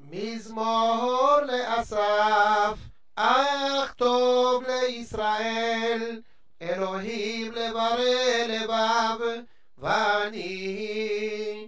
מזמור לאסף, אך טוב לישראל, אלוהים לברא לבב, ואני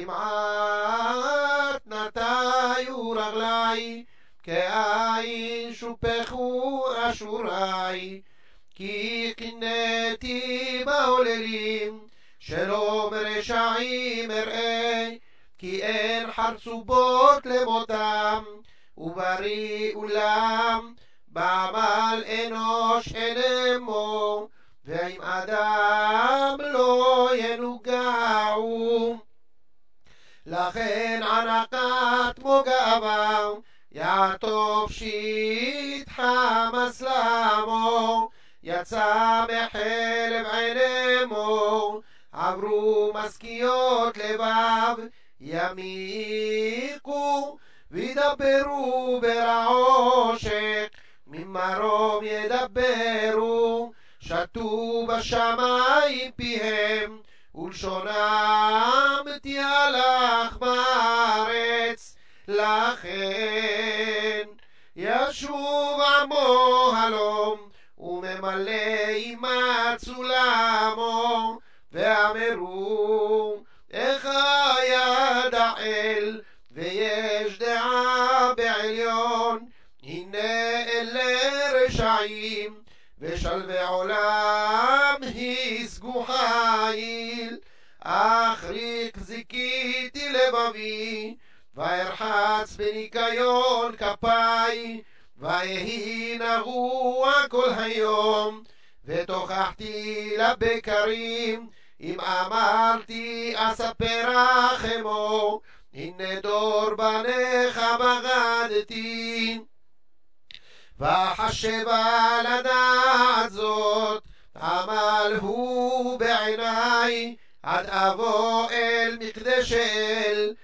כמעט נטיו רגלי, כאין שופכו אשורי, כי קינאתי בעוללים, שלום רשעים אראה, כי אין חרצובות למותם, ובריא אולם, בעמל אנוש אין אמו, ועם אדם לא ינוגעו. לכן ענקת מוגעבה, יעטוף שיט חמס למו, יצא מחלב עינמו, עברו משכיות לבב, ימיקו וידברו ברעושק, ממרום ידברו, שתו בשמיים פיהם, ולשונם תהלך בארץ. לכן ישוב עמו הלום, וממלא ימצאו לעמו, ואמרו איך ידע אל, ויש דעה בעליון. הנה אלה רשעים, ושלווי עולם השגו חיל. אחריק זיכיתי לבבי, וארחץ בניקיון כפיי, ויהי נגוע כל היום, ותוכחתי לבקרים, אם אמרתי אספרך עמו, הנה דור בניך בגדתי. וחשבה לדעת זאת, עמל הוא בעיניי, עד אבוא אל מקדש אל,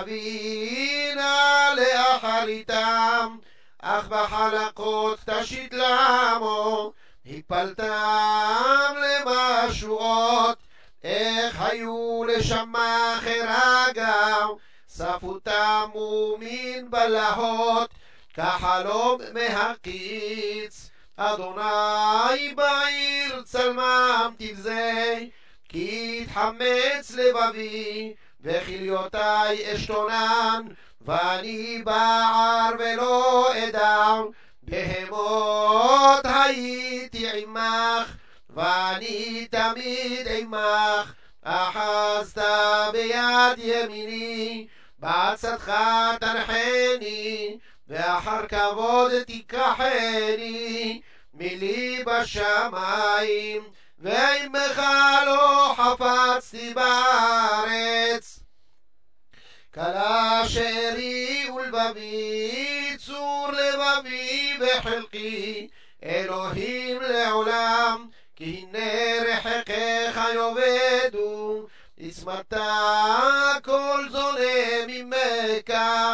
אבינה לאחריתם, אך בחלקות תשית לעמו, הפלתם למשועות, איך היו לשמח רגע, ספותם ומן בלהות, כחלום מהקיץ. אדוני בעיר צלמם תבזה, כי התחמץ לבבי, וכליותי אשתונן, ואני בער ולא אדע. בהמות הייתי עמך, ואני תמיד עמך, אחזת ביד ימיני, בעצתך תנחני, ואחר כבוד תיקחני. מילי בשמיים, ועמך לא חפצתי בארץ. כלה שארי ולבבי, צור לבבי בחלקי, אלוהים לעולם, כי הנה רחקיך יאבדו, הצמתה כל זונה ממך,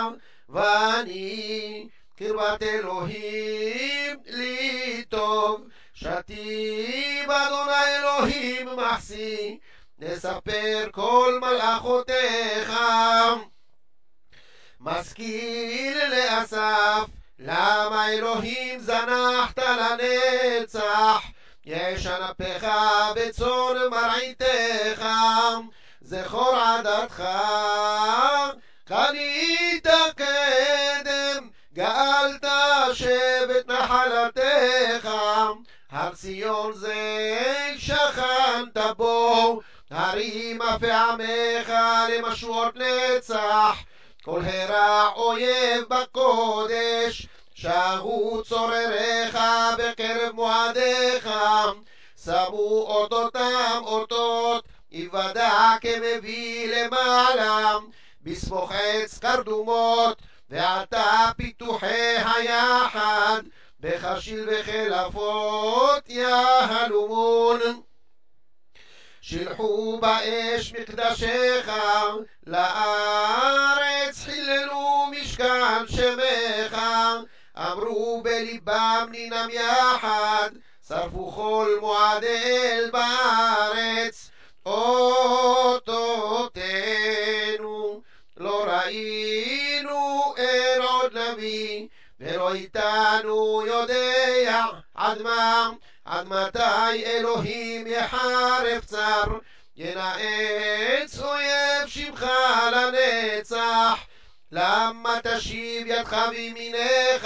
ואני קרבת אלוהים לי טוב. שתיב אדוני אלוהים מחסי, נספר כל מלאכותיך. משכיל לאסף, למה אלוהים זנחת לנצח, ישן אפיך בצאן מרעיתך, זכור עדתך, קנית קדם, גאלת שבט נחלתך. הר ציון זה שכנת בו, הרים אף עמך למשועות נצח. כל הרע אויב בקודש, שהו צורריך בקרב מועדיך. שמו אותותם אותות, יוודע כמביא למעלה, בסמוך עץ קרדומות, ועתה פיתוחי היחד, בחשיל וחלפות יהלומון. שלחו באש מקדשך, לארץ חיללו משכן שמך. אמרו בליבם ננם יחד, שרפו כל מועד אל בארץ. אותותינו לא ראינו מי, ולא איתנו יודע עד מה, עד מתי אלוהים יחרף צר, ינאץ אויב שמך לנצח. למה תשיב ידך בימינך,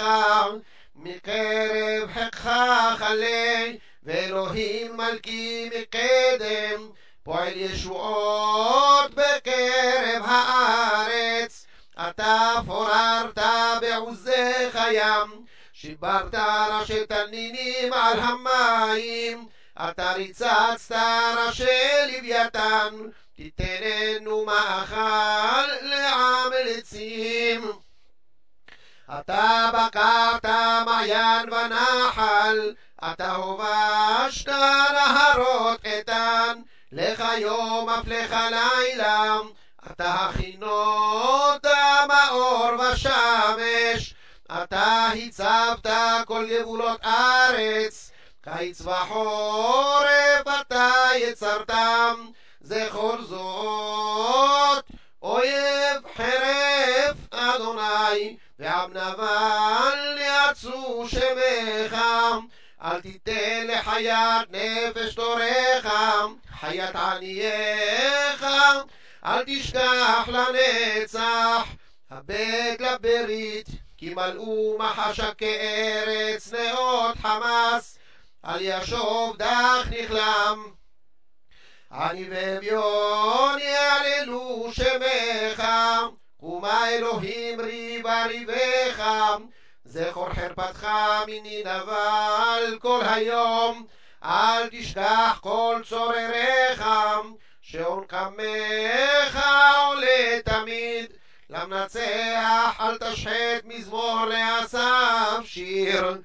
מקרב חיקך חלה, ואלוהים מלכי מקדם, פועל ישועות בקרב הארץ. אתה פוררת בעוזך ים, שיברת ראשי תנינים על המים. אתה ריצצת ראשי לוויתן, תיתננו מאכל לעמלצים. אתה בקעת מעיין ונחל, אתה הובשת נהרות איתן, לך יום אף לך לילה. אתה הכינות מאור ושמש, אתה הצבת כל גבולות ארץ. קיץ וחורף אתה יצרתם, זכור זאת אויב חרף אדוני, ועם נבל יעצו שמך. אל תיתן לחיית נפש תורך, חיית ענייך אל תשכח לנצח. הבט לברית כי מלאו מחשה כארץ נאות חמס, אל ישוב דח נכלם. אני ואביון יעללו שמך, קומה אלוהים ריבה ריבך. זכור חרפתך מני נבל כל היום, אל תשכח כל צורריך. שעון קמך עולה תמיד, למנצח אל תשחט מזמור לאסף שיר.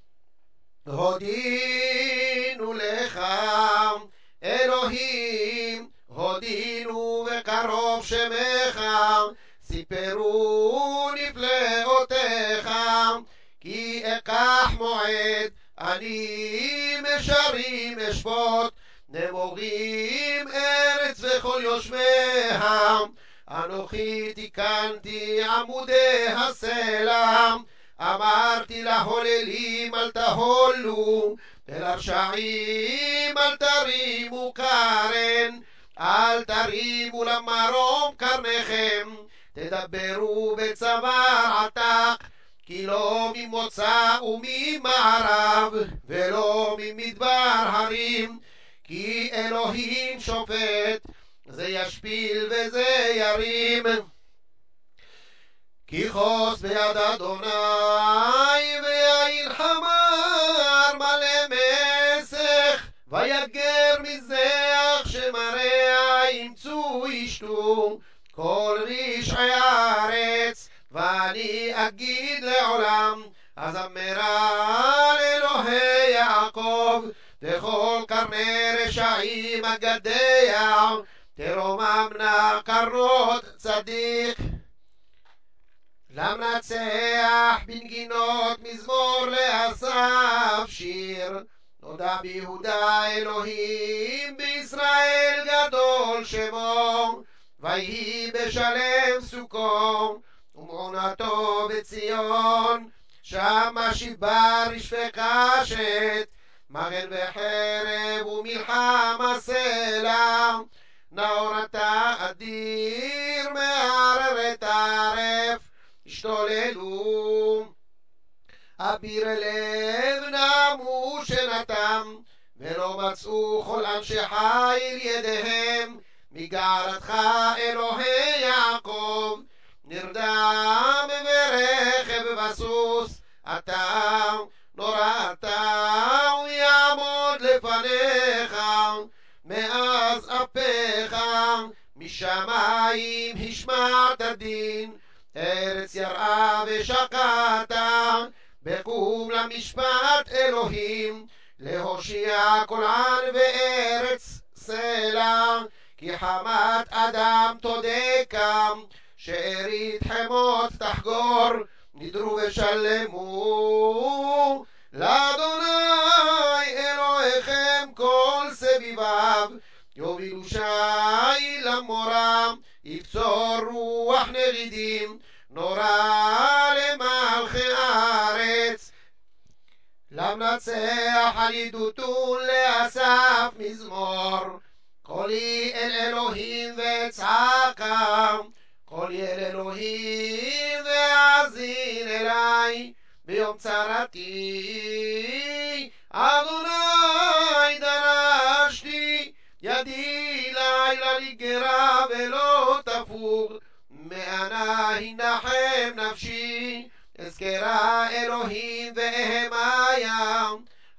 הודינו לך אלוהים, הודינו וקרוב שמך, סיפרו נפלאותיך. כי אקח מועד אני משרים אשפוט, נמורים ארץ וכל יושביה. אנוכי תיקנתי עמודי הסלע, אמרתי להוללים אל תהולו, ולרשעים אל תרימו קרן. אל תרימו למרום קרניכם, תדברו בצוואר עתק, כי לא ממוצא וממערב, ולא ממדבר הרים. כי אלוהים שופט, זה ישפיל וזה ירים. כי חוס ביד אדוני ויין חמר מלא מסך, ויגר מזח שמרע ימצאו ישתו כל רשעי הארץ. ואני אגיד לעולם, הזמרה לאלוהי יעקב, וכל קרני רשעים אגדיה, תרוממנה קרנות צדיק. למנצח בנגינות מזמור לאסף שיר, נודע ביהודה אלוהים, בישראל גדול שמו. ויהי בשלם סוכו, ומעונתו בציון, שמה שיבר רשפי קשת, מגן וחרב ומלחמה סלע. נאור אתה אדיר מערערת ערף, השתוללו. אביר לב נמו שנתם, ולא מצאו כל אנשי חיל ידיהם. מגערתך אלוהי יעקב, נרדם ברכב וסוס. אתה נוראת ויעמוד לפניך, מאז אפיך משמיים השמעת דין. ארץ יראה ושקעת, בקום למשפט אלוהים, להושיע כל עם וארץ סלע. כי חמת אדם תודקם, שארית חמות תחגור, נדרו ושלמו. לאדוני אלוהיכם כל סביביו, יובילו שי למורם, יבצור רוח נגידים, נורא למלכי הארץ. למנצח על ידותון לאסף מזמור, קולי אל אלוהים ואצעקה, קולי אל אלוהים ואזין אליי, ביום צרתי אדוני דרשתי, ידי לילה לגרה ולא תפוג, מאנה הנחם נפשי, אזכרה אלוהים ואהמיה,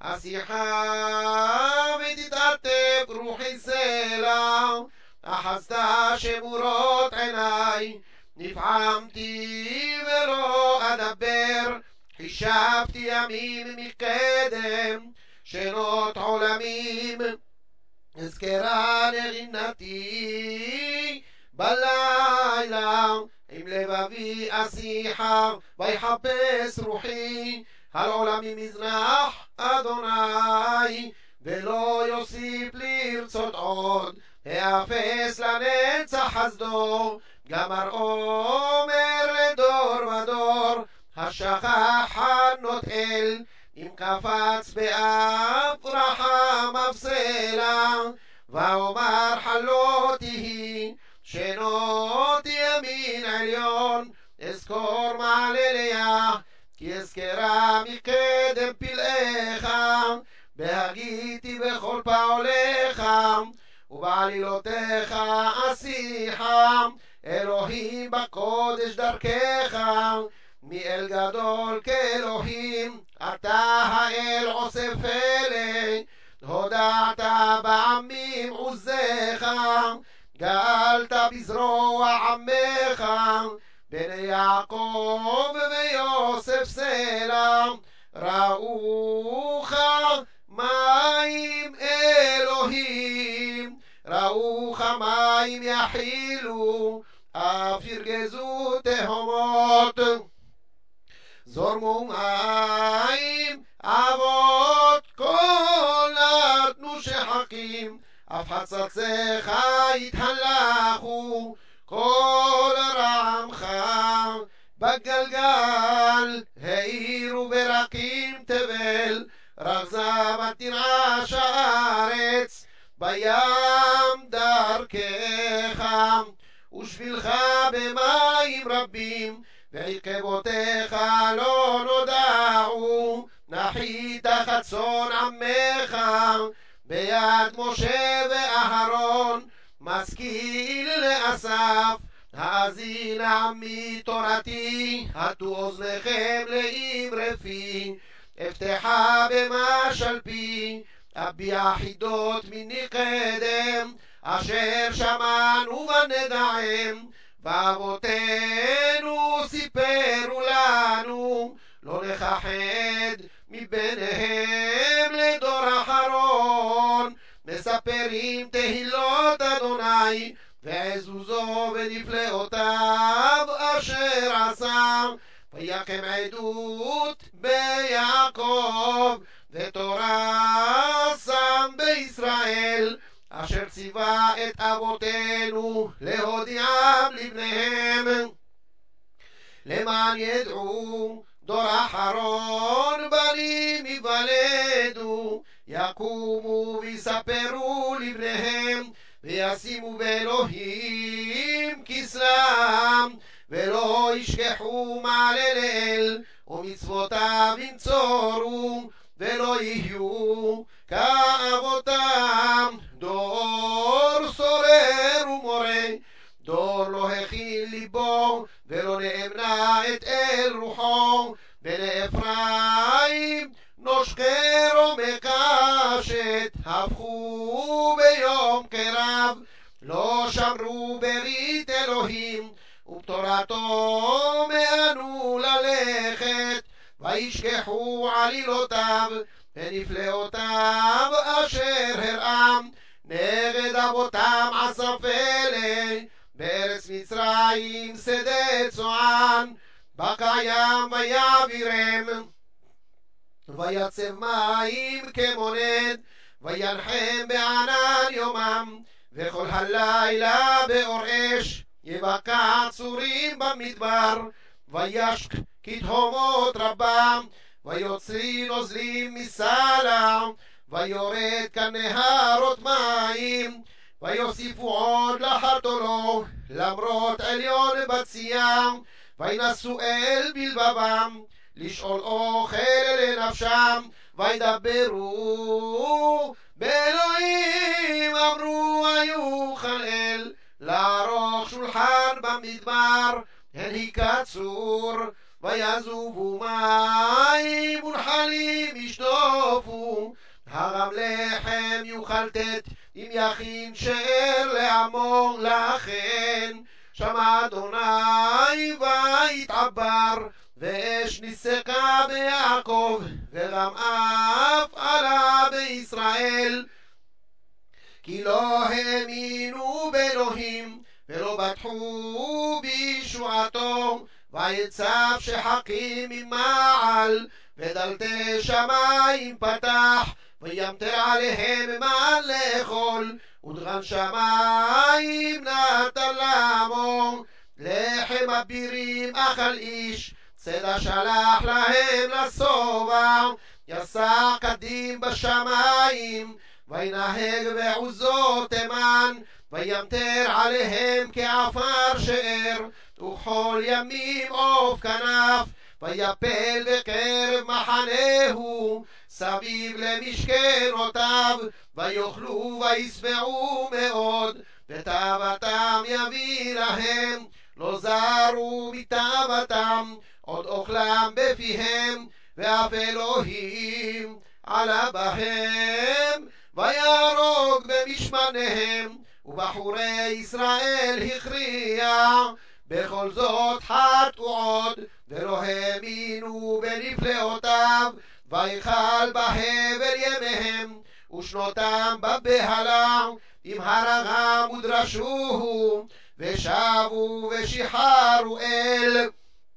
השיחה ותתעטף רוחי סלע, אחזת שמורות עיניי, נפעמתי ולא אדבר, חישבתי ימים מקדם, שנות עולמים, אזכרה נגינתי בלילה, עם לבבי אשיחה ויחפש רוחי, על עולמי מזנח אדוני, ולא יוסיף לרצות עוד, האפס לנצח חסדו, גמר עומר לדור ודור, השכח חנות אל, אם קפץ באף רחם אפסלה, ואומר חלותי שנות ימין עליון, אזכור מעלליה, כי אזכרה מקדם פלאיך, בהגיתי בכל פעוליך, ובעלילותיך אשיחה, אלוהים בקודש דרכך, מאל גדול כאלוהים, אתה האל עושה פלא, הודעת בעמים עוזיך, גאלת בזרוע עמך, בני יעקב ויוסף סלע, ראוך מים אלוהים, ראוך מים יחילו, אף ירגזו תהומות, זורמו מים אבות כל נתנו שחקים, אף חצציך יתהלכו כל רעמך, בגלגל העירו ברקים תבל, רחזה ותנעש הארץ, בים דרכך, ושבילך במים רבים, ועקבותיך לא נודעו, נחית חצון עמך, ביד משה ואהרון, משכיל לאסף, האזין עמי תורתי, הטו אוזניכם לאמרי פי, אפתחה במשל פי, אביע חידות מני קדם, אשר שמענו ונדעם, ואבותינו סיפרו לנו, לא נכחד מביניהם לדור אחרון, מספרים תהילות אדוני, ועזוזו ונפלאותיו אשר עשה, ויקם עדות ביעקב, ותורה שם בישראל, אשר ציווה את אבותינו להודיעם לבניהם, למען ידעו דור אחרון בנים יוולדו, יקומו ויספרו לבניהם, וישימו באלוהים כסלם, ולא ישכחו מעלל אל, ומצוותיו ינצורו, ולא יהיו כאבותם, דור סורר ומורה, דור לא הכיל ליבו, ולא נאמנה את אל רוחו, בני אפרים נושכרו מקשת, הפכו ביום קרב, לא שמרו ברית אלוהים, ובתורתו מאנו ללכת, וישכחו עלילותיו ונפלאותיו אשר הראם, נגד אבותם עשה פלא, בארץ מצרים שדה צוען, בקיים ויעבירם, ויצב מים כמונד, וינחם בענן יומם, וכל הלילה באור אש יבקע צורים במדבר, וישק כתהומות רבם, ויוצרי נוזלים מסלע, ויורד כנהרות מים, ויוסיפו עוד לחתולו, למרות עליון בצייה, וינשאו אל בלבבם, לשאול אוכל לנפשם, וידברו באלוהים, אמרו היוכל אל, לערוך שולחן במדבר, הן יקצור, ויזובו מים ונחלים ישטופו, הרם לחם יוכל תת, אם יכין שאר לעמו, לכן שמע אדוני ויתעבר, ואש נסקה ביעקב, ורמאף עלה בישראל, כי לא האמינו באלוהים, ולא בטחו בישועתו, ויצב שחקים ממעל, ודלתי שמיים פתח, וימטר עליהם מן לאכול, ודרן שמיים נתן לעמו, לחם אבירים אכל איש, צדע שלח להם לשובע, יסע קדים בשמיים, וינהג בעוזו תימן, וימטר עליהם כעפר שאר, וכל ימים עוף כנף, ויפל בקרב מחנהו, סביב למשכנותיו, ויאכלו וישבעו מאוד, ותאוותם יביא להם, לא זרו מתאוותם, עוד אוכלם בפיהם, ואף אלוהים עלה בהם, ויהרוג במשמניהם, ובחורי ישראל הכריע, בכל זאת חטאו עוד, ולא האמינו בנפלאותיו, ויכל בהבל ימיהם, ושנותם בבהלה, עם הרגם ודרשוהו, ושבו ושיחרו אל,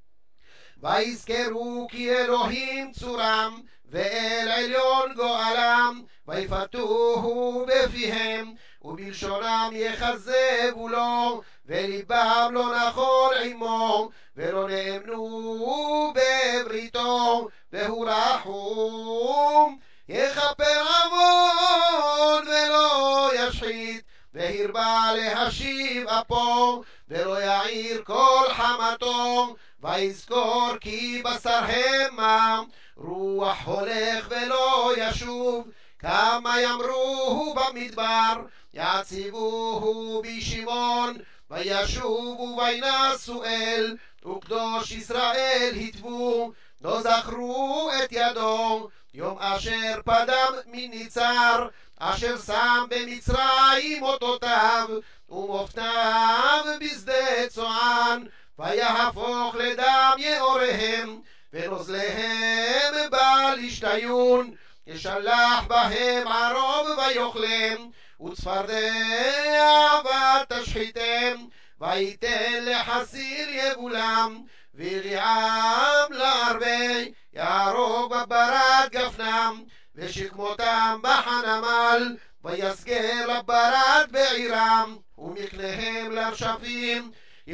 ויזכרו כי אלוהים צורם, ואל עליון גואלם, ויפתוהו בפיהם, ובלשונם יחזבו לו, וליבם לא נכון עמו, ולא נאמנו בבריתו, והוא רחום, יכפר עוון ולא ישחית, והרבה להשיב אפו, ולא יעיר כל חמתו, ויזכור כי בשר המה, רוח הולך ולא ישוב, כמה ימרוהו במדבר, יעציבוהו בשמעון, וישובו וינסו אל, וקדוש ישראל התבו, לא זכרו את ידו, יום אשר פדם מניצר, אשר שם במצרים אותותיו, ומופתיו בשדה צוען, ויהפוך לדם יאוריהם, ונוזליהם בא לשתיון, ישלח בהם ערוב ויאכלם, וצפרדע ותשחיתם, ויתן לחסיר יבולם, ויריעם להרבה, יהרוג בברד גפנם, ושכמותם בחנמל, ויסגר לברד בעירם, ומקניהם לרשפים,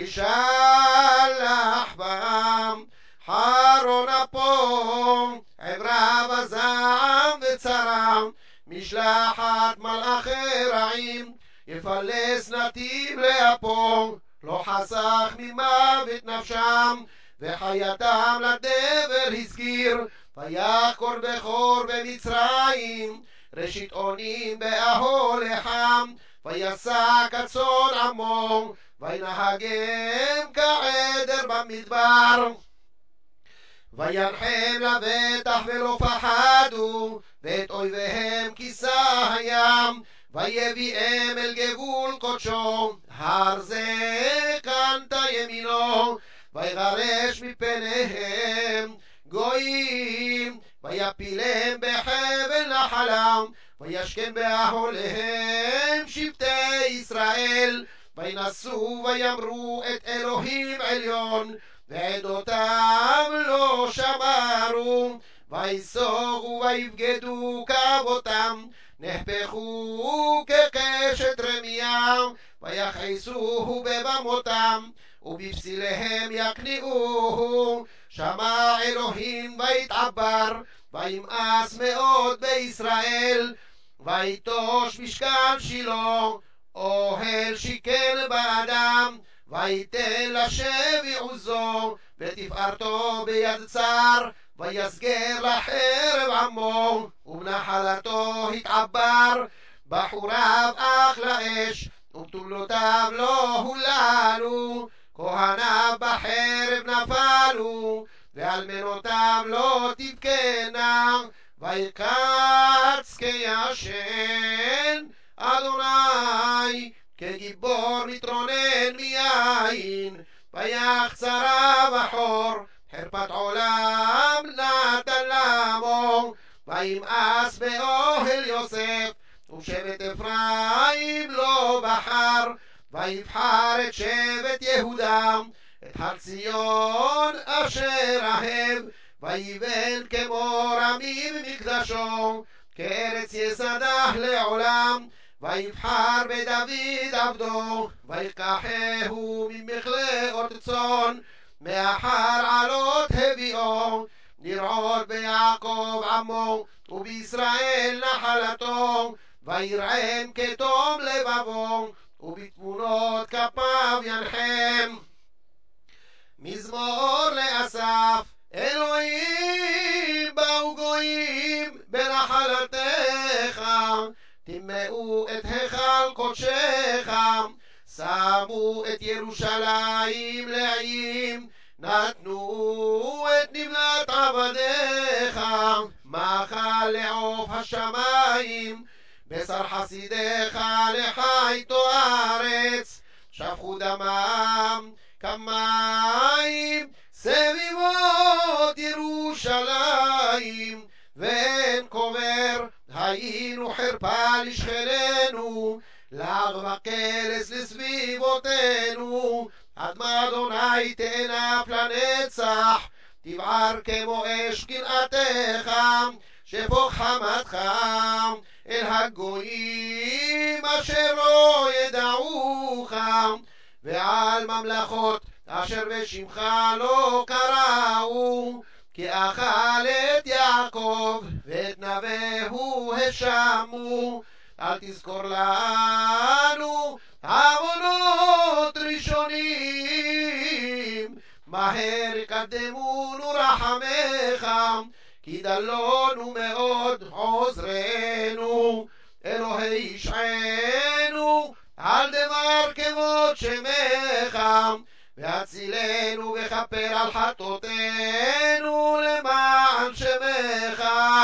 ישלח בם. חרון אפו, עברה וזעם וצרה, משלחת מלאכי רעים, יפלס נתיב לאפו, לא חסך ממוות נפשם, וחייתם לדבר הסגיר, ויחקור בכור במצרים, ראשית אונים באהול לחם, ויסע כצאן עמו, וינהגם כעדר במדבר. וינחם לבטח ולא פחדו, ואת אויביהם כיסה הים, ויביאם אל גבול קודשו, הר זה קנתה ימינו, ויגרש מפניהם גויים, ויפילם בחבל נחלם, וישכם באהליהם שבטי ישראל, וינשאו ויאמרו את אלוהים עליון, ועדותם לא שמרו, ויסוגו ויבגדו כאבותם, נחפכו כקשת רמיה, ויכעסוהו בבמותם, ובפסיליהם יקניעוהו. שמע אלוהים ויתעבר, וימאס מאוד בישראל, ויטוש משכן שילה, אוהל שיכן באדם, ויתן לשבי עוזו, ותפארתו ביד צר, ויסגר לחרב עמו, ובנחלתו התעבר, בחוריו אך לאש, ובתולותיו לא הוללו, כהניו בחרב נפלו, ואלמנותיו לא תבכנה, ויקץ כישן אדוני, כגיבור מתרונן מיין, ויחצרה בחור, חרפת עולם נתן למו, וימאס באוהל יוסף, ושבט אפרים לא בחר, ויבחר את שבט יהודה, את הר ציון אשר אהב, ויבן כמו רמים מקדשו, כארץ יסדה לעולם, ויבחר בדוד עבדו, ויקחהו ממכלאות צאן, מאחר עלות הביאו, לרעות ביעקב עמו, ובישראל נחלתו, וירעם כתום לבבו, ובתמונות כפיו ינחם. מזמור לאסף. אלוהים באו גויים בנחלתך, טימאו את היכל קודשך, שמו את ירושלים לעיים, נתנו את נמלת עבדיך, מאכל לעוף השמיים, בשר חסידיך לחייתו הארץ, שפכו דמם כמים סביבות ירושלים, ואין קובר, היינו חרפה לשכננו, לעג וקלס לסביבותינו, אדמה אדוני תענף לנצח, תבער כמו אש קנאתך, שפוך חמתך אל הגויים אשר לא ידעוך, ועל ממלכות אשר בשמך לא קראו, כי אכל את יעקב ואת נווהו השמו. אל תזכור לנו עוונות ראשונים, מהר יקדמונו רחמך, כי דלונו מאוד עוזרנו. אלוהי ישענו על דבר כבוד שמך, והצילנו וכפר על חטאותינו למען שמך.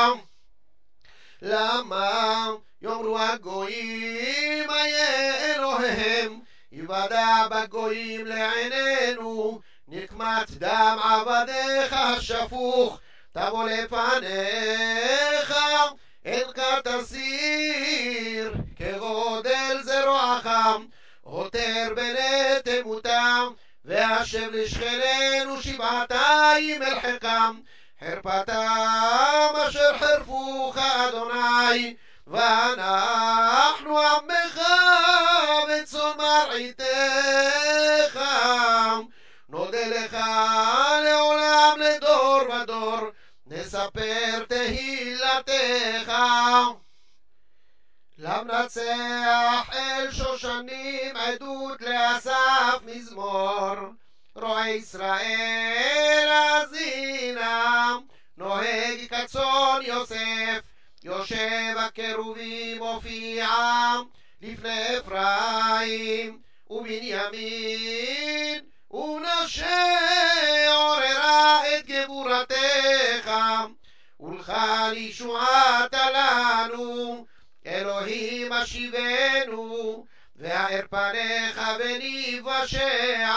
למה יאמרו הגויים איה אלוהיהם, יוודע בגויים לעינינו, נקמת דם עבדיך השפוך תבוא לפניך, אין כתסיר כגודל זרועך, הותר בני תמותם, והשב לשכננו שבעתיים אל חיקם, חרפתם אשר חרפוך אדוני, ואנחנו עמך וצאן מרעיתך, נודה לך לעולם לדור ודור, נספר תהילתך. למנצח אל שושנים עדות לאסף מזמור, רועי ישראל האזינה, נוהג כצאן יוסף, יושב הקרובים מופיעם לפני אפרים ובנימין, ונשה עוררה את גבורתך, ולך לישועתה לנו. אלוהים השיבנו, והאר פניך ונבשע.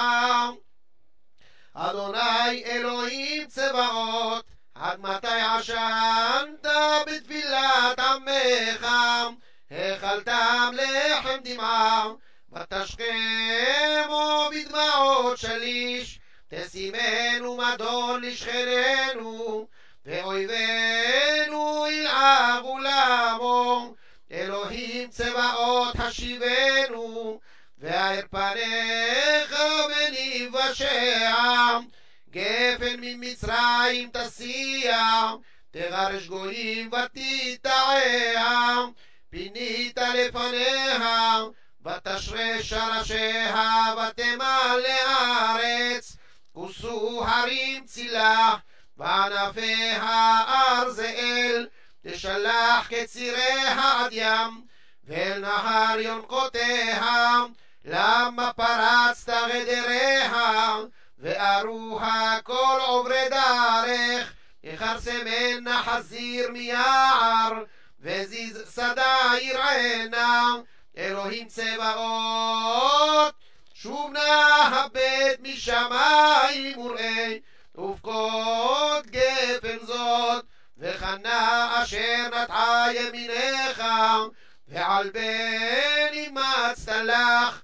אדוני אלוהים צבאות, עד מתי עשנת בתפילת עמך? האכלתם לחם דמעה, ותשכמו בדמעות שליש. תשימנו מדון לשכננו, ואויבינו ילעגו למו. אלוהים צבאות השיבנו, והאר פניך ונבשע, גפן ממצרים תסיע, תגרש גויים ותטעע, פינית לפניה, ותשרש ראשיה ותמלא הארץ, כוסו הרים צילה, וענפיה ארזאל, תשלח קציריה עד ים, ואל נהר יונקותיה, למה פרצת גדריה, וארוها כל עוברי דרך, יכרסמנה חזיר מיער, וזיז שדה ירענה, אלוהים צבאות, שוב נא הבט משמיים וראה, ופקוד גפן זאת, וחנה אשר נטעה ימינך, ועל בן אימצת לך.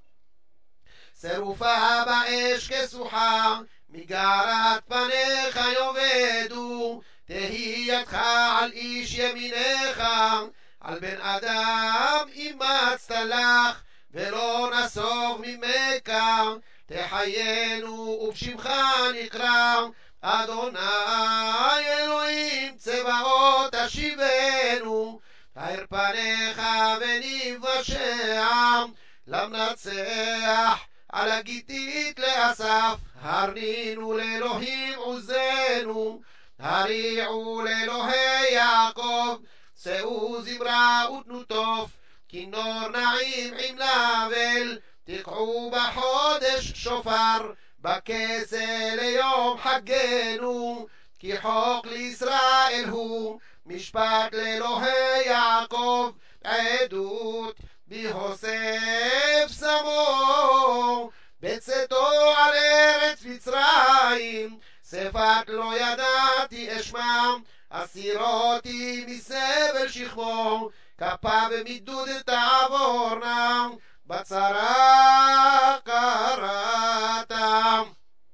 שרופה באש כסוחה, מגערת פניך יאבדו, תהי ידך על איש ימינך, על בן אדם אימצת לך, ולא נסוג ממך, תחיינו ובשמך נקרא, אדוני אלוהים צבאות תשיבנו, האר פניך ונבשע, למנצח על הגיתית לאסף, הרנינו לאלוהים עוזנו, הריעו לאלוהי יעקב, שאו זמרה ותנו טוב, כינור נעים עם לבל, תקעו בחודש שופר, בכסה ליום חגנו, כי חוק לישראל הוא, משפט לאלוהי יעקב, עדות בהוסף שמו, בצאתו על ארץ מצרים, שפת לא ידעתי אשמם, אסירותי מסבל שכמו, כפה ומידוד תעבורנה, בצרה קראתם.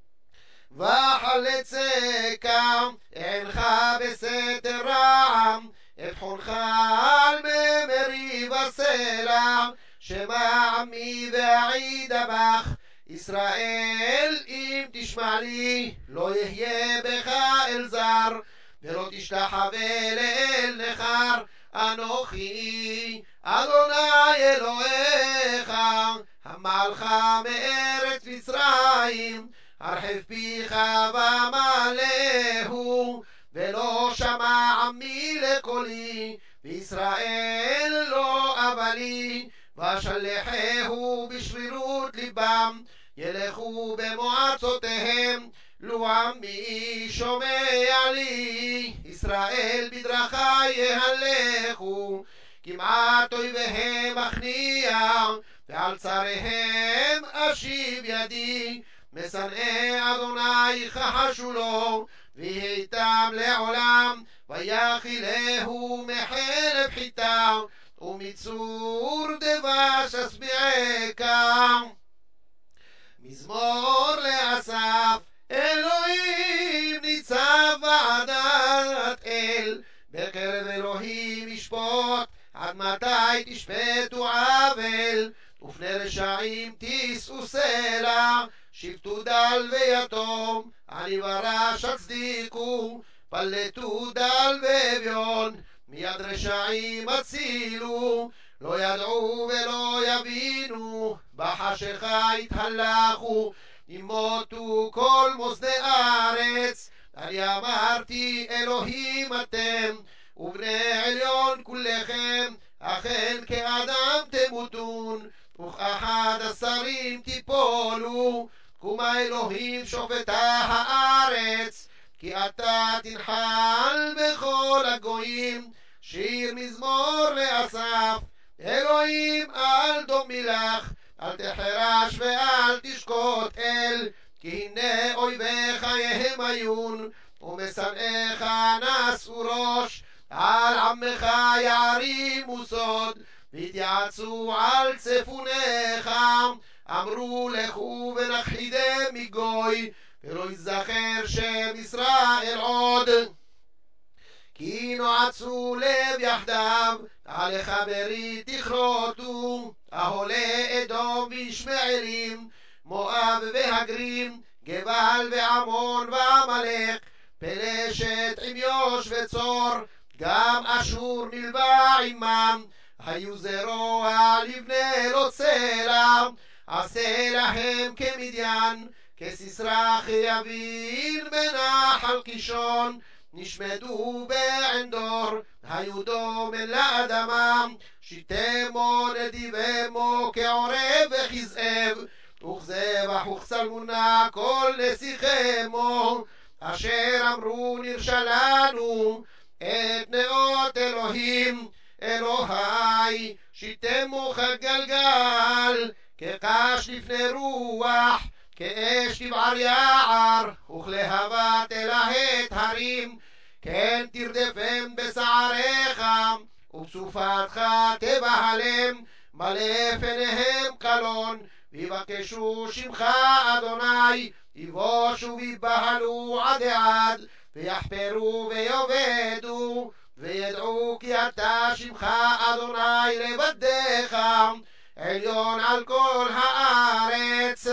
וחלצקם עינך בסתר רעם, אבחונך על ממרי וסלע, שמע עמי ואעידה בך, ישראל אם תשמע לי, לא יהיה בך אל זר, ולא תשתחווה לאל נכר, אנוכי אדוני אלוהיך, המלך מארץ מצרים, הרחב פיך ומלאהו, ולא שמע עמי לקולי, וישראל לא אבלי, ושלחהו בשרירות ליבם, ילכו במועצותיהם, לו עמי שומע לי, ישראל בדרכי יהלכו, כמעט אויביהם אכניע, ועל צריהם אשיב ידי, משנאי אדוני כחשו לו, והייתם לעולם, ויאכילהו מחלב חיטה, ומצור דבש אשביעך. מזמור לאסף, אלוהים ניצב ועדת אל, בקרב אלוהים ישפוט, עד מתי תשפטו עוול, ופני רשעים תישאו סלע, שבטו דל ויתום, עני ורש הצדיקו, פלטו דל ואביון, מיד רשעים הצילו, לא ידעו ולא יבינו, בחשכה יתהלכו, ימותו כל מוסדי ארץ. אני אמרתי אלוהים אתם, ובני עליון כולכם, אכן כאדם תמותון, וכאחד השרים תיפולו, קומה אלוהים שופטה הארץ, כי אתה תנחל בכל הגויים, שיר מזמור לאסף, אלוהים אל דומי לך, אל תחרש ואל תשקוט אל, כי הנה אויביך יהם עיון, ומשנאיך נשאו ראש, על עמך יערימו סוד, והתייעצו על צפוניך, אמרו לכו ונכחידם מגוי, ולא יזכר שם ישראל עוד. כי נועצו לב יחדיו, עליך ברית תכרותו, ההולה אדום וישמעאלים, מואב והגרים, גבל ועמון ועמלק, פלשת עם יוש וצור, גם אשור נלווה עמם, היו זרוע לבני לא צלע, עשה להם כמדיין, כסיסרא כיבין בנחל קישון, נשמדו בעין דור, היו דומן לאדמה, שיתמו נדיבמו כעורב וכזאב, וכזבח וכצלמונה כל נסיכמו, אשר אמרו נרשלנו את נאות אלוהים, אלוהי שיתמו כגלגל, כקש לפני רוח, כאש תבער יער, וכלהבת אלהת הרים, כן תרדפם בשעריך, ובסופתך תבהלם, מלא פניהם קלון, ויבקשו שמך אדוני, יבושו ויבהלו עד עד, ויחפרו ויאבדו, וידעו כי אתה שמך אדוני לבדך, עליון על כל הארץ.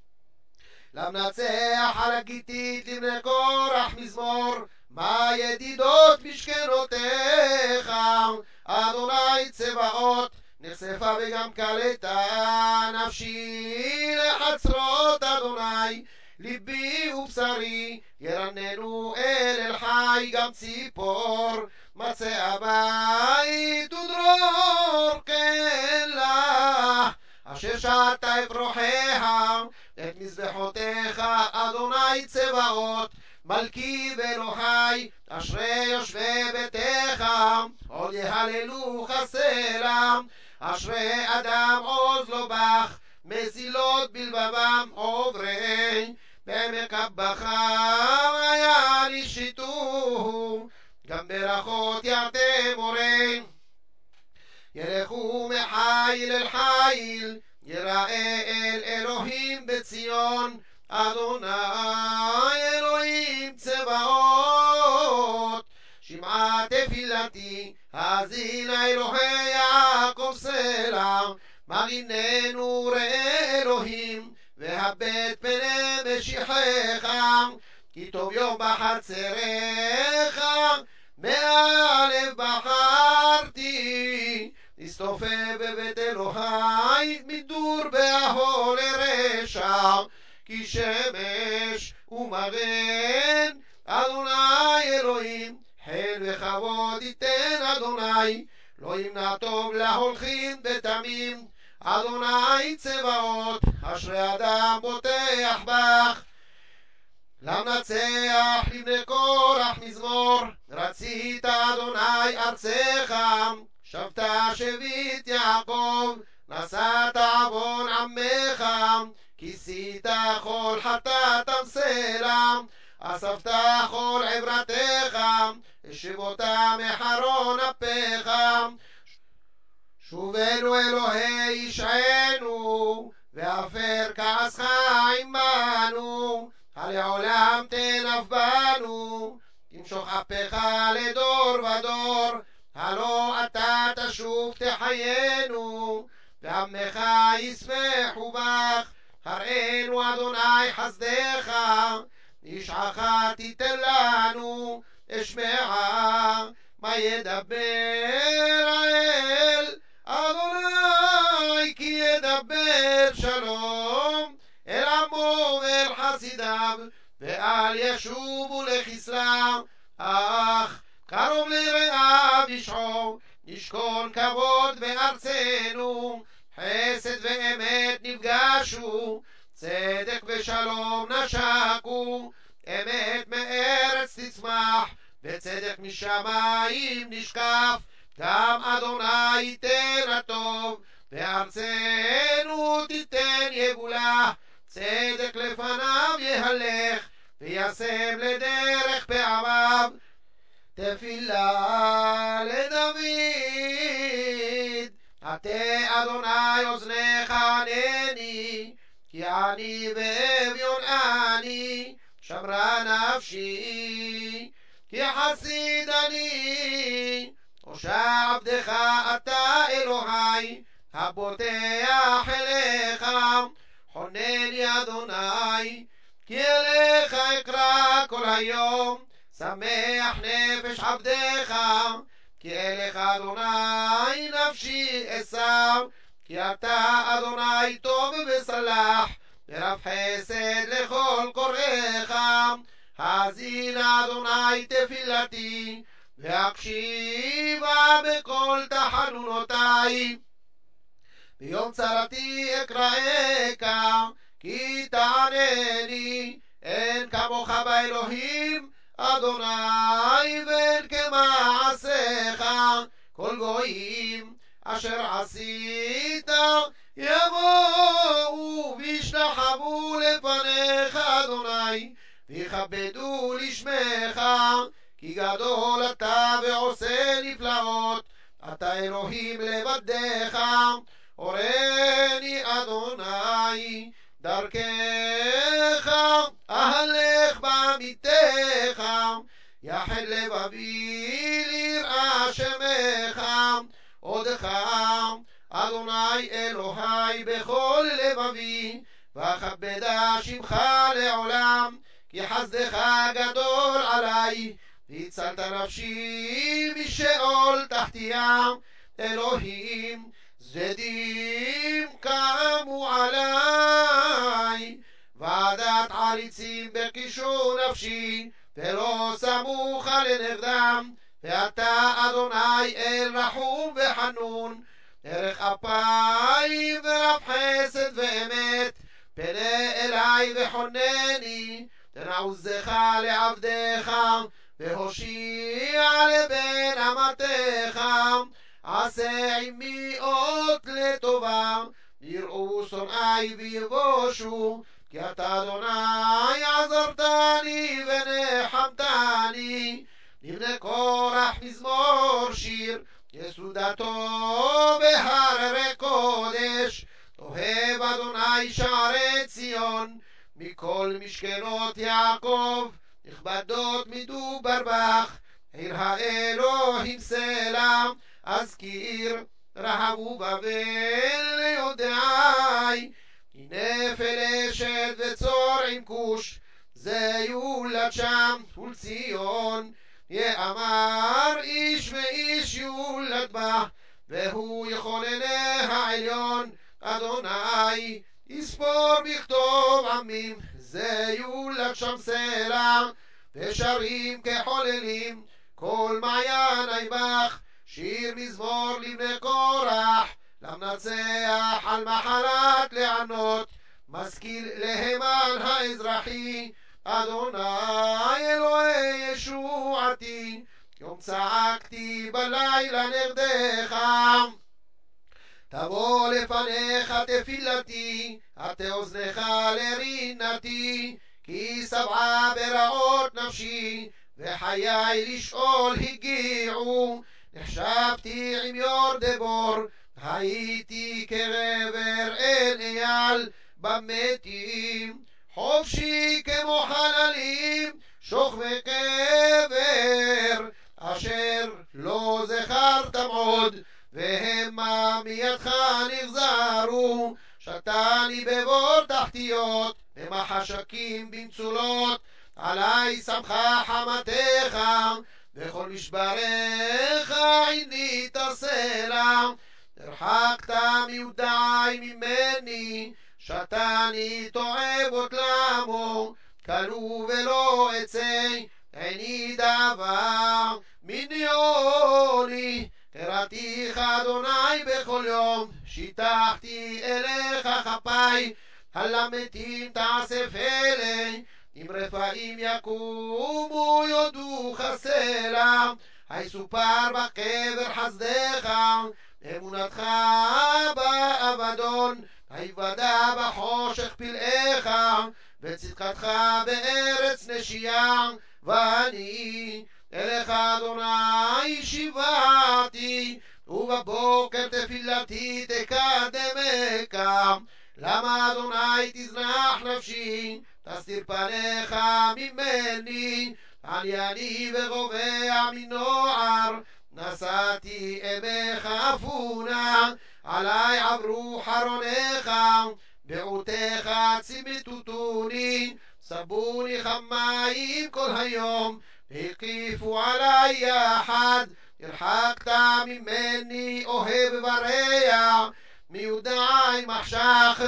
למנצח על הגיתית לבני קורח מזמור, מה ידידות משכנותיך, אדוני צבאות, נחשפה וגם קלטה נפשי לחצרות אדוני, ליבי ובשרי ירננו אל חי, גם ציפור מצא הבית ודרור כן לך, אשר שעת אפרוחיה את מזבחותיך, אדוני צבאות, מלכי ואלוהי, אשרי יושבי ביתך, עוד יהללו חסלה, אשרי אדם עוז לא בך, מסילות בלבבם עוברי, בעמק הבכה היה נשתו, גם ברכות ירתם מורי, ילכו מחיל אל חיל, יראה אל אלוהים בציון, אדוני אלוהים צבאות, שמעה תפילתי, האזינה אלוהי יעקב סלע, מגיננו ראה אלוהים, והבט פני משיחך, כי טוב יום בחצרך, מהלב בחרתי, נסתופף בבית אלוהי, מדור באהול לרשע, כי שמש ומגן, אדוני אלוהים, חן וכבוד ייתן אדוני, לא ימנע טוב להולכים בתמים, אדוני צבאות, אשרי אדם בוטח בך. למנצח לבני קורח מזמור, רצית אדוני ארצך, שבת שביט יעקב, נשאת עוון עמך, כיסית כל חטאתם סלע, אספת כל עברתך, השבותה מחרון אפיך, שובנו אלוהי ישענו, ועפר כעסך עמנו, הלעולם תנף בנו, תמשוך אפיך לדור ודור, הלא אתה תשוב תחיינו, ועמך ישמחו בך, הראינו אדוני חסדך, נשעך תיתן לנו, אשמעה מה ידבר האל, אדוני כי ידבר שלום, אל עמו ואל חסידיו, ואל ישובו לחסלם, אך קרוב לרעיו ישעו, נשכון כבוד בארצנו, חסד ואמת נפגשו, צדק ושלום נשקו, אמת מארץ תצמח, וצדק משמיים נשקף, גם אדוני ייתן הטוב, וארצנו תיתן יבולה, צדק לפניו יהלך, וישם לדרך פעמיו. תפילה לדוד, הטה אדוני אוזנך ענני, כי אני ואביון אני, שמרה נפשי, כי חסיד אני, הושע עבדך אתה אלוהי, הבוטח אליך, חונני אדוני, כי אליך אקרא כל היום, שמח נפש עבדך, כי אליך אדוני נפשי אשא, כי אתה אדוני טוב וסלח, ורב חסד לכל קוראיך. האזין אדוני תפילתי, והקשיבה בכל תחנונותי. ביום צרתי אקראך, כי תענני, אין כמוך באלוהים, אדוני, ואין כמעשיך. כל גויים אשר עשית יבואו וישתחוו לפניך, אדוני, ויכבדו לשמך, כי גדול אתה ועושה נפלאות, אתה אלוהים לבדך. הורני אדוני דרכך, אהלך בעמיתך, יחד לבבי ליראה שמך. עודך אדוני אלוהי בכל לבבי, ואכבדה שמך לעולם, כי חסדך גדול עלי, והצלת נפשי משאול תחתיה. אלוהים זדים קמו עלי, ועדת עריצים בקישו נפשי, ולא סמוכה לנגדם. ואתה אדוני אל רחום וחנון, דרך אפיים ורב חסד ואמת, פנה אלי וחונני, תן עוזך לעבדך, והושיע לבן אמתך. עשה עמי אות לטובה, יראו שונאי ויבושו, כי אתה אדוני עזרתני ונחמתני. לבני קורח מזמור שיר, יסודתו בהררי קודש. אוהב אדוני שערי ציון, מכל משכנות יעקב, נכבדות מדובר בך. עיר האלוהים סלע, אזכיר רחבו בבל ליודעי. כי נפל אשת וצור עם כוש, זה יולד שם ולציון. יאמר איש ואיש יולד בה, והוא יכוננה העליון. אדוני יספור בכתוב עמים, זה יולד שם סלע. ושרים כחוללים כל מעייני בך, שיר מזמור לבני קורח, למנצח על מחלת לענות, משכיל להמן האזרחי. אדוני אלוהי ישועתי, יום צעקתי בלילה נגדך. תבוא לפניך תפילתי, הטה אוזנך לרינתי, כי שבעה ברעות נפשי, וחיי לשאול הגיעו. נחשבתי עם יורדבור, הייתי כגבר אין אייל במתים. חופשי כמו חללים, שוכבי קבר, אשר לא זכרתם עוד, והמה מידך נגזרו. שתני בבור תחתיות, במחשקים במצולות, עלי שמחה חמתך, וכל משבריך עינית סלע. הרחקת מיודעי ממני, שתני תועבות למו, כלו ולא אצא, עיני דבר מניוני. קראתיך אדוני בכל יום, שיטחתי אליך כפיי, הלמתים תאסף אלי, אם רפאים יקומו יודוך סלע. היסופר בקבר חסדך, אמונתך באבדון, היוודע בחושך פלאיך, וצדקתך בארץ נשייה. ואני אליך אדוני שיבעתי, ובבוקר תפילתי תקדמך. למה אדוני תזנח נפשי, תסתיר פניך ממני. ענייני וגובע מנוער, נשאתי אמך אפונה, עלי עברו חרוניך, בעותיך צימטוטוני, סבוני חמיים כל היום, הקיפו עלי יחד, הרחקת ממני אוהב ורע, מיודעי מחשך.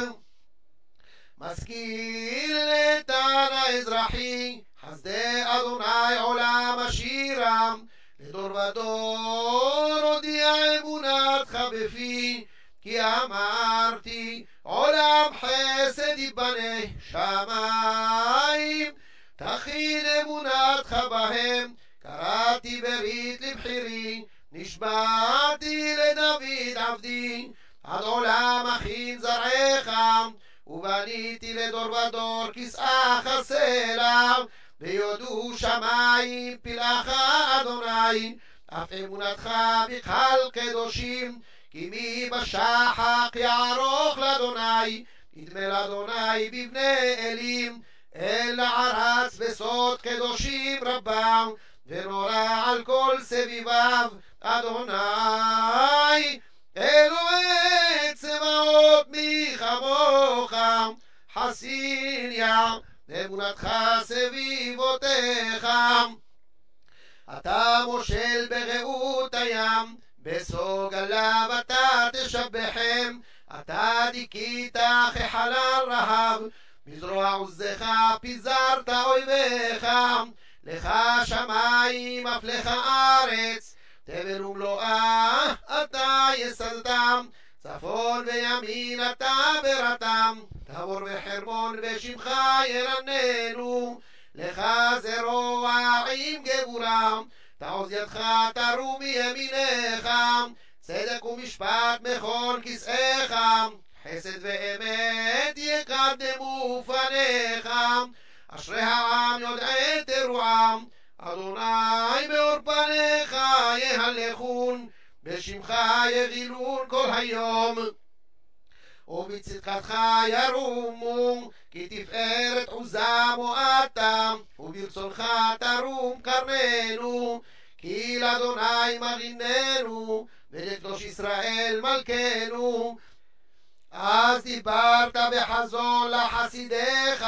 משכיל נתן האזרחי, חסדי אדוני עולם השירם, לדור ודור הודיע אמונתך בפי, כי אמרתי עולם חסד ייבנה שמיים, תכין אמונתך בהם, קראתי ברית לבחירי, נשבעתי לדוד עבדי, עד עולם אחים זרעך, ובניתי לדור ודור כסאך הסלע, ויודעו שמיים פלאך אדוני, אף אמונתך בקהל קדושים, כי מי בשחק יערוך לאדוני, ידמה לאדוני בבני אלים, אל ערץ בסוד קדושים רבם, ונורא על כל סביביו אדוני, אלוהי צבאות מי כמוך, חסיניה אמונתך סביבותיך. אתה מושל ברעות הים, בסוג עליו אתה תשבחם, אתה דיכית כחלל רהב, בזרוע עוזך פיזרת אויביך, לך שמיים אף לך ארץ, תבל ומלואה אתה יסלתם, צפון וימין אתה ברתם, תבור וחרמון בשמך ירננו, לך זרוע עם גבורם, תעוז ידך תרום מימינך, צדק ומשפט מכון כסאיך, חסד ואמת יקדמו פניך, אשרי העם יודעי תרועם, אדוני באור פניך יהלכון, בשמך יגילון כל היום, ובצדקתך ירומו, כי תפארת עוזם ואתה, וברצונך תרום קרננו, כי לאדוני מגיננו, ולקדוש ישראל מלכנו. אז דיברת בחזון לחסידיך,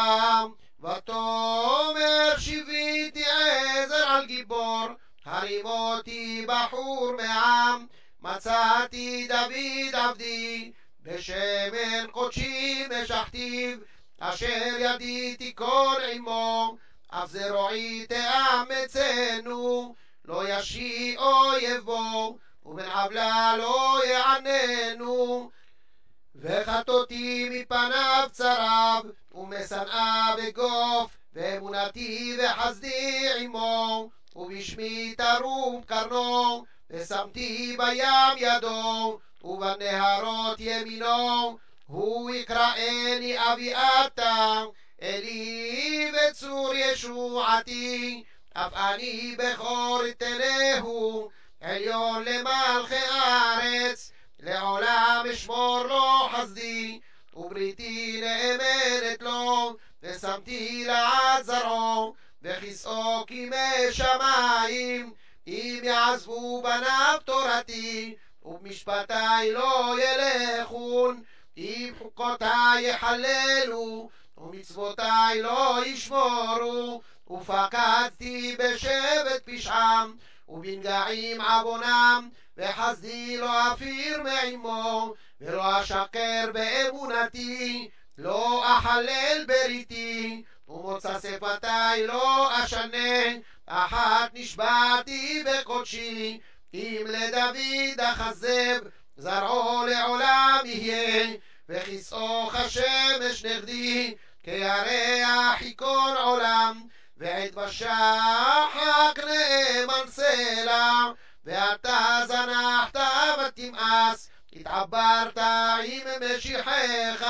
ותאמר שיביתי עזר על גיבור, הרימותי בחור מעם, מצאתי דוד עבדי, בשמן קודשי משכתיו, אשר ידי תיכון עמו, אף זרועי תאמצנו, לא ישי אויב בו, ובן עוולה לא יעננו, וחטאתי מפניו צרב, ומשנאה בגוף, ואמונתי וחסדי עמו, ובשמי תרום קרנו, ושמתי בים ידו, ובנהרות ימינו, הוא יקראני אביעתה, אלי וצור ישועתי, אף אני בכור אתנהו, עליון למלכי הארץ, לעולם אשמור לו חסדי, ובריתי נאמנת לו, ושמתי לעד זרעו, וכסאו כימי שמיים, אם יעזבו בניו תורתי, ובמשפטי לא ילכון, אם חוקותי יחללו, ומצוותי לא ישמורו, ופקדתי בשבט פשעם, ובנגעים עוונם, וחסדי לא אפיר מעמו, ולא אשקר באמונתי, לא אחלל בריתי, ומוצא שפתי לא אשנה, אחת נשבעתי בקודשי, אם לדוד אחזב, זרעו לעולם יהיה, וכסאו כשמש נגדי, כירח ייכון עולם, ועת בשחק נאמן סלע, ואתה זנחת ותמאס, התעברת עם משיחך,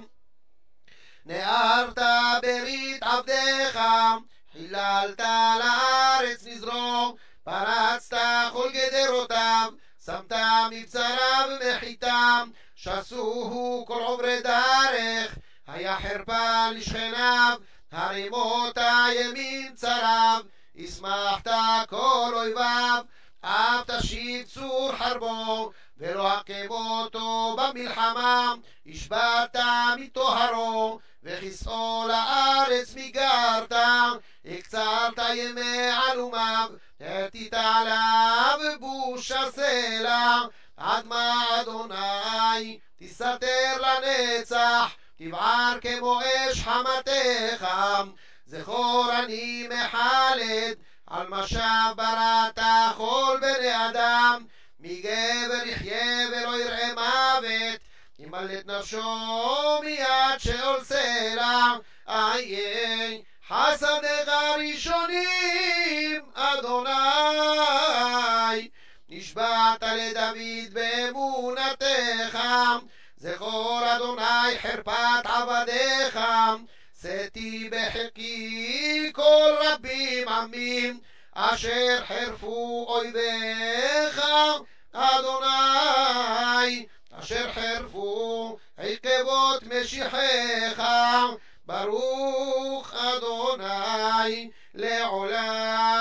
נארת ברית עבדיך, חיללת לארץ נזרו, פרצת כל גדרותיו, שמת מבצריו מחיתם, שסוהו כל עוברי דרך, היה חרפה לשכניו, הרימות הימין צריו, השמחת כל אויביו, אף תשיב צור חרבו, ולא עקבותו במלחמה, השבעת מטוהרו, וכסאו לארץ מגרת, הקצרת ימי עלומיו, הרטית עליו בושה סלע, עד מה אדוני תסתר לנצח, תבער כמו אש חמתך, זכור אני מחלד, על משב בראת כל בני אדם, מגבר יחיה ולא יראה מוות, ימלט נפשו מיד שאול סלע, איי חסדיך ראשונים אדוני, נשבעת לדוד באמונתך, זכור אדוני חרפת עבדיך, שאתי בחיקי כל רבים עמים, אשר חרפו אויביך אדוני, אשר חרפו עקבות משיחך, ברוך אדוני לעולם.